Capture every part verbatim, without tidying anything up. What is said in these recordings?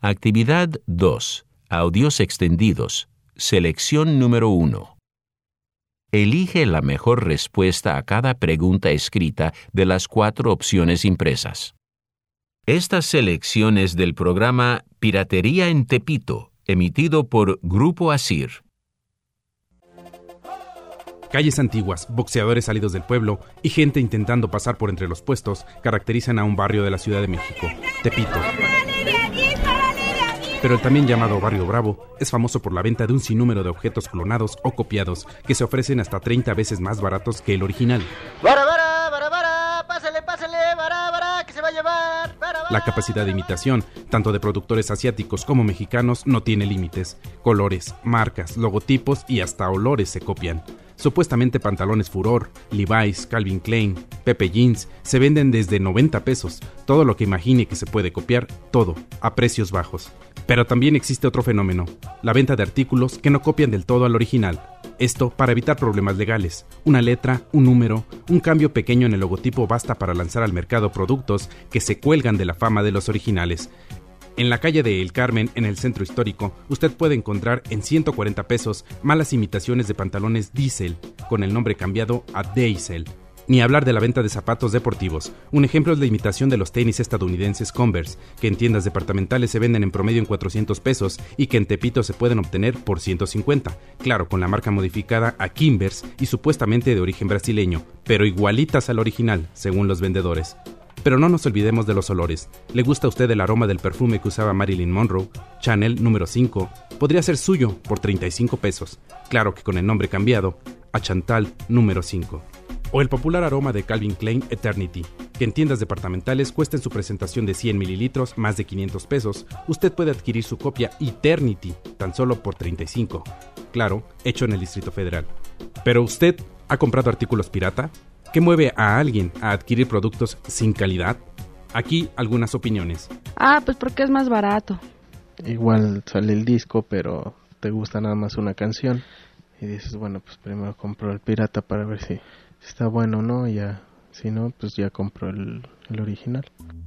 Actividad dos. Audios extendidos. Selección número uno. Elige la mejor respuesta a cada pregunta escrita de las cuatro opciones impresas. Esta selección es del programa Piratería en Tepito, emitido por Grupo Asir. Calles antiguas, boxeadores salidos del pueblo y gente intentando pasar por entre los puestos caracterizan a un barrio de la Ciudad de México, Tepito. Pero el también llamado Barrio Bravo es famoso por la venta de un sinnúmero de objetos clonados o copiados que se ofrecen hasta treinta veces más baratos que el original. ¡Bara, bara, bara, bara! ¡Pásale, pásale! ¡Bara, bara! ¡Que se va a llevar! ¡Bara, bara! La capacidad de imitación, tanto de productores asiáticos como mexicanos, no tiene límites. Colores, marcas, logotipos y hasta olores se copian. Supuestamente pantalones Furor, Levi's, Calvin Klein, Pepe Jeans se venden desde noventa pesos. Todo lo que imagine que se puede copiar, todo, a precios bajos. Pero también existe otro fenómeno, la venta de artículos que no copian del todo al original. Esto para evitar problemas legales. Una letra, un número, un cambio pequeño en el logotipo basta para lanzar al mercado productos que se cuelgan de la fama de los originales. En la calle de El Carmen, en el centro histórico, usted puede encontrar en ciento cuarenta pesos malas imitaciones de pantalones Diesel, con el nombre cambiado a Diesel. Ni hablar de la venta de zapatos deportivos. Un ejemplo es la imitación de los tenis estadounidenses Converse, que en tiendas departamentales se venden en promedio en cuatrocientos pesos y que en Tepito se pueden obtener por ciento cincuenta. Claro, con la marca modificada a Converse y supuestamente de origen brasileño, pero igualitas al original, según los vendedores. Pero no nos olvidemos de los olores. ¿Le gusta a usted el aroma del perfume que usaba Marilyn Monroe? Chanel número cinco. Podría ser suyo por treinta y cinco pesos. Claro que con el nombre cambiado a Chantal número cinco. O el popular aroma de Calvin Klein Eternity, que en tiendas departamentales cuesta en su presentación de cien mililitros más de quinientos pesos. Usted puede adquirir su copia Eternity tan solo por treinta y cinco. Claro, hecho en el Distrito Federal. ¿Pero usted ha comprado artículos pirata? ¿Qué mueve a alguien a adquirir productos sin calidad? Aquí algunas opiniones. Ah, pues porque es más barato. Igual sale el disco, pero te gusta nada más una canción. Y dices, bueno, pues primero compro el pirata para ver si está bueno o no. Y ya, si no, pues ya compro el, el original.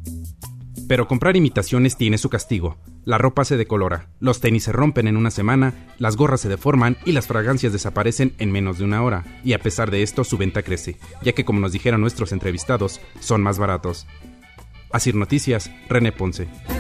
Pero comprar imitaciones tiene su castigo. La ropa se decolora, los tenis se rompen en una semana, las gorras se deforman y las fragancias desaparecen en menos de una hora. Y a pesar de esto, su venta crece, ya que como nos dijeron nuestros entrevistados, son más baratos. Asir Noticias, René Ponce.